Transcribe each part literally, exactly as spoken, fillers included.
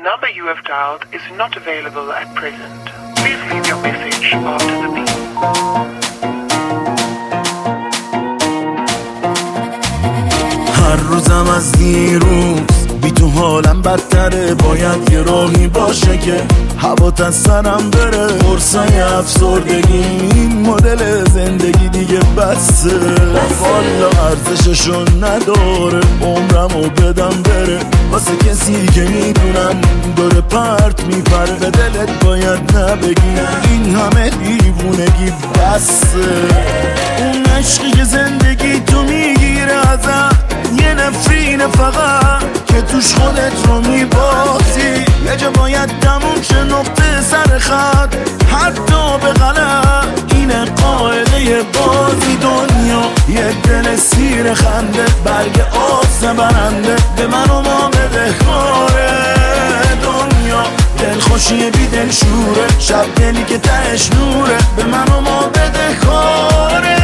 number you have dialed is not available at present. Please leave your message after the beep. هر روزم از دیروز بی تو حالم بدتره، باید یه راهی باشه که هوات از سرم بره. قرصای افسردگی این مدل زندگی دیگه بسه، والا ارزششو نداره عمرمو بدم بره واسه کسی که میدونم داره پرت میپره. به دلت باید نبگی این همه دیوونگی بسه. اون عشقی که زندگی تو میگیره ازم یه نفرینه فقط که توش خودت رو میبازی. یه جا باید تموم شه نقطه سر خط، حتی به غلط اینه قاعده بازی. دنیا یه دل سیر خنده، برگ آس برنده به من و ما بده کاره. دنیا دل خوشی بی دل شوره، شب دلی که تهش نوره به من و ما بده کاره.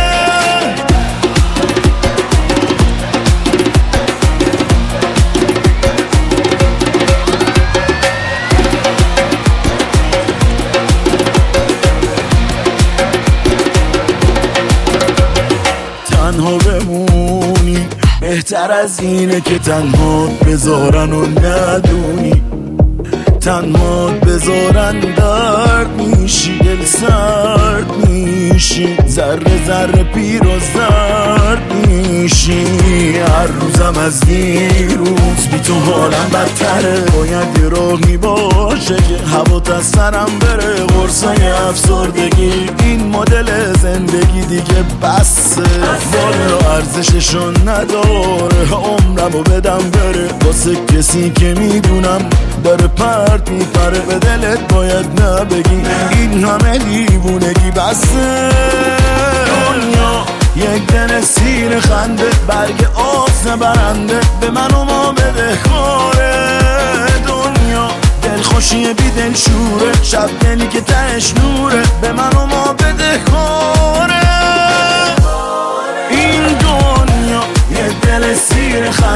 تنها بمونی بهتر از اینه که تنها بذارن و ندونی. تنها بذارن درد میشی، دل سرد میشی، ذره ذره پیر و زرد میشی. هر روزم از دیروز بی تو حالم بدتره، باید یه راهی باشه که هوات از سرم بره. قرصای افسردگی این مدل زندگی دیگه بسه، والا ارزششو نداره عمرمو بدم بره واسه کسی که میدونم داره پرت میپره. به دلت باید نبگی این همه دیوونگی بسه. دنیا یک دل سیر خنده، برگ آس برنده به من و ما بده کاره. دنیا دل خوشی بی دل شوره، شب دلی که تهش نوره به من و ما بده کاره. این دنیا یک دل سیر خنده